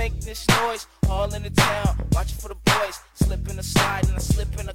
make this noise all in the town. Watching for the boys, slip in the slide and I slip in the